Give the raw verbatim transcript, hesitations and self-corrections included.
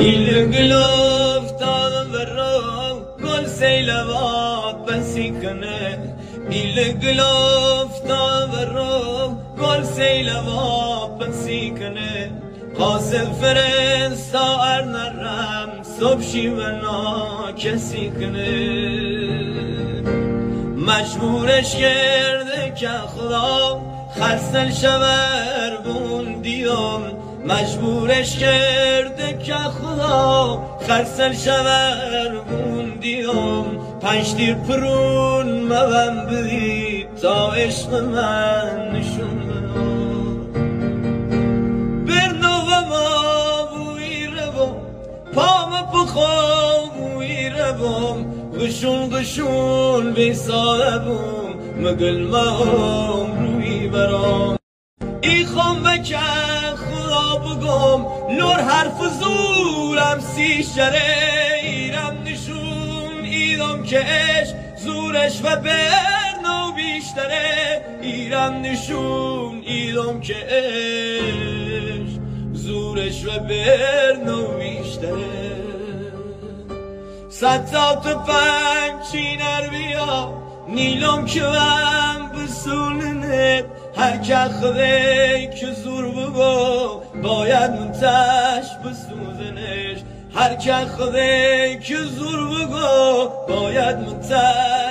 افتاد و رو گل سیلوات بسی کنه گل افتاد و رو گل سیلوات بسی کنه قاصد فرستا ار نرم صبح شیونا کسی کنه مجبورش کرده که خدا خرسل شور بوندیم مجبورش کرده که خدا خرسل شور بوندیم پنج تیر پرون موام بدید تا عشق من نشون برنو ما بویره بم پام بخوام بویره بم قشون قشون بیساله بم مگل ما روی برام ای خام بکن خدا بگم لور حرف زورم سی شره ایرم نشون ایدم که عشق زورش و برنو بیشتره ایرم نشون ایدم که عشق زورش و برنو بیشتره صد تا تفنگ چینر بیا نیلم که من بسولنه هر که خده که زور بگو باید منتش بسوزنش هر که خده که زور بگو باید منتش